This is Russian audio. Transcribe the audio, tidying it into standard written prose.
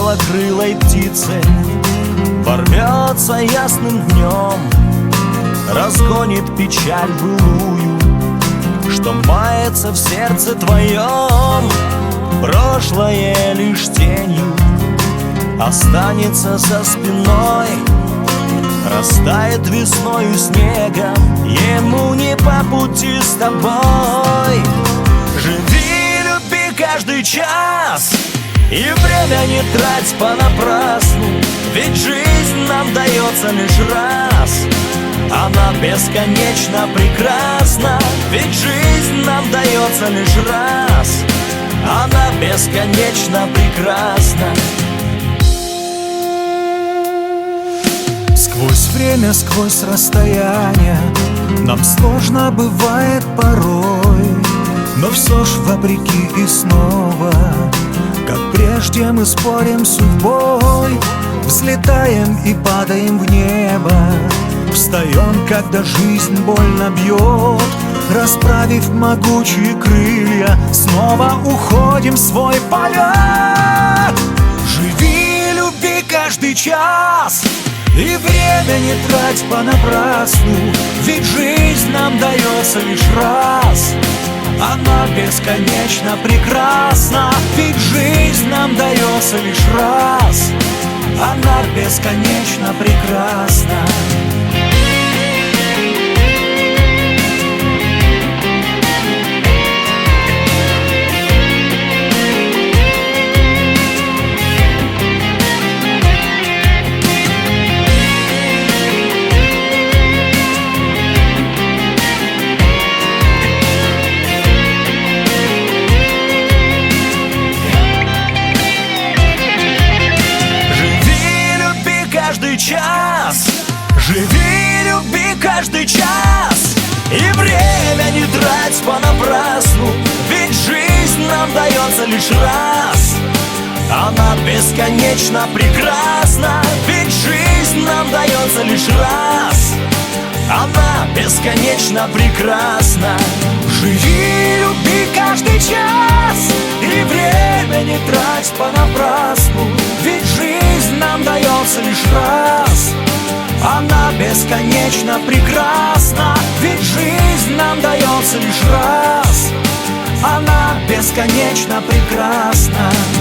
белокрылой птицей ворвется ясным днем, разгонит печаль былую, что мается в сердце твоем. Прошлое лишь тенью останется за спиной, растает весною снегом, ему не по пути с тобой. Живи, люби каждый час, и время не трать понапрасну, ведь жизнь нам дается лишь раз. Она бесконечно прекрасна, ведь жизнь нам дается лишь раз. Она бесконечно прекрасна. Сквозь время, сквозь расстояние нам сложно бывает порой, но все ж вопреки и снова, как прежде, мы спорим с судьбой. Взлетаем и падаем в небо, встаем, когда жизнь больно бьет. Расправив могучие крылья, снова уходим в свой полет. Живи, люби каждый час, и время не трать понапрасну, ведь жизнь нам дается лишь раз. Она бесконечно прекрасна, ведь жизнь нам дается лишь раз. Она бесконечно прекрасна. Час. Живи, люби каждый час, и время не трать понапрасну, ведь жизнь нам дается лишь раз. Она бесконечно прекрасна, ведь жизнь нам дается лишь раз. Она бесконечно прекрасна. Живи, люби каждый час, и время не трать понапрасну, ведь жизнь нам дается лишь раз. Она бесконечно прекрасна, ведь жизнь нам дается лишь раз. Она бесконечно прекрасна.